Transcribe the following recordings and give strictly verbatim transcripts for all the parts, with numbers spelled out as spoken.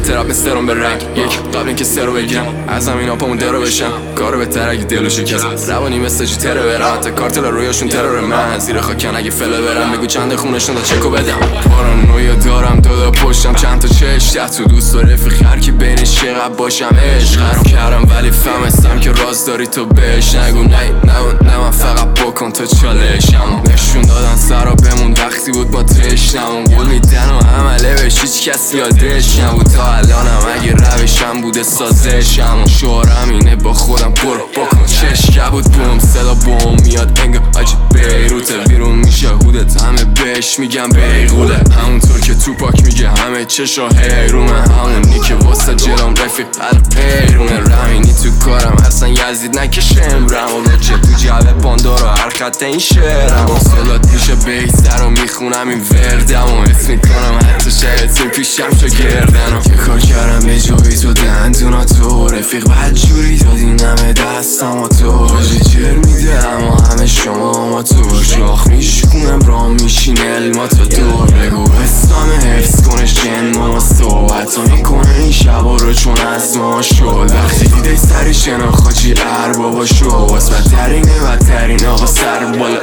تراب مثل به رنگ یک قبل اینکه سر رو بگیرم از همین آپامون درو بشم کارو به ترک دلو شکست روانی مثل جی تره برم تا کارتل رویاشون ترور من زیر خاکن اگه فله برم بگو چند خونشون تا چکو بدم پارانویا دارم دادا پشتم چند تا چش تو دوست و رفیق هر کی بینش چقدر باشم عشق هرم کردم ولی فهمستم که راز داری تو بهش نگو نه نه نه من فقط بکن تا چالشم نشون دادن سرا بمون وقتی بود با تشنم قول میدن و عمله بهش هیچ کسی یادش نبود تا الانم اگه روشم بوده سازشم و شعرم اینه با خودم برو بکن چشکه بود بوم صدا بوم میاد انگار آجی بیروته بیرون میشه هودت همه بهش میگم بیغوله همونطور که توپاک میگه همه چشا هیرونه همونی که واسه جلوم رفیق هر پیرونه رمینی تو کارم اصلا یزید نکشم رم و بچه تو جعبه باندارو هر خط این شعرم و صدات میشه بیتر رو میخونم این وردم و اسم میکنم حتی شاید تو پیشم شاگردن که کار کردم به جایی تو دندونا تو رفیق بد جوری دادی نمه دستم و تو باجی جر میده اما همه شما ما تو شاخ میشکنم رام میشین علما تا دور بگو حسام حفظ کنش جن ما صحبت ها میکنه این شبا رو چون از ما شد وقتی دیده سری شنا خاچی اربابا شو واس بدترینه بدترین آقا سر بالا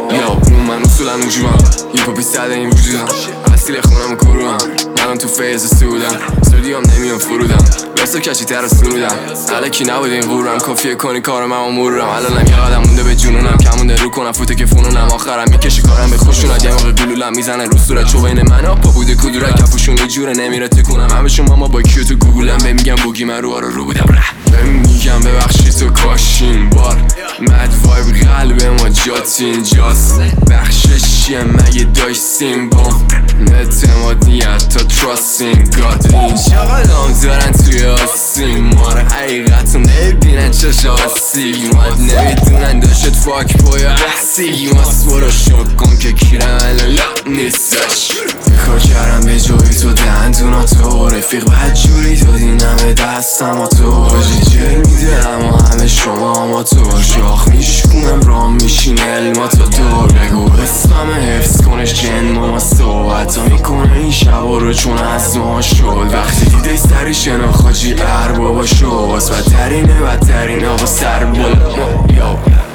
یا من اصولا موجودم هیپا بی صده این وجودم اصیل خونم و کروم الان تو فیز سودم سودیام نمیام فرودم بسا کشی تر سرودم علکی نبود این غورم کافیه کنی کارم هم امورم الانم یه قدم مونده به جنونم کم مونده رو کنم فوته که فنونم آخرم میکشی کارم به خوشونت یه موقع گلولم میزنه رو صورت چو بین من آپا بوده کدورک کفوشون یه جوره نمیره تکونم همه شما ما با کیو تو گوگلم به میگم بوگی من رو آرو رو بودم میگم ببخشی تو کاشین بار مد وایب قلب ما جات اینجاست بخشش چیه مگه داشت سیمبام اعتمادیت تا تراستین گاد اینجا قدام دارن توی آسیم ماره حقیقت رو نبینن چشا آسیگی ماد نمیدونن داشت فاک پویا احسیگی ما سورا شک کن که کیرم الان نیستش کار کردم به جایی تو دندونا تو رفیق بد جوری دادی نمه دستم و تو باجی جر میده اما همه شما ما تو شاخ میشکنم رام میشین علما تا دور بگو حسام حفظ کنش جن ما صحبت ها میکنه این شبا رو چون از ما شد وقتی دیده سری شنا خاجی اربابا شو واس بدترینه بدترین آقا سر بالا یا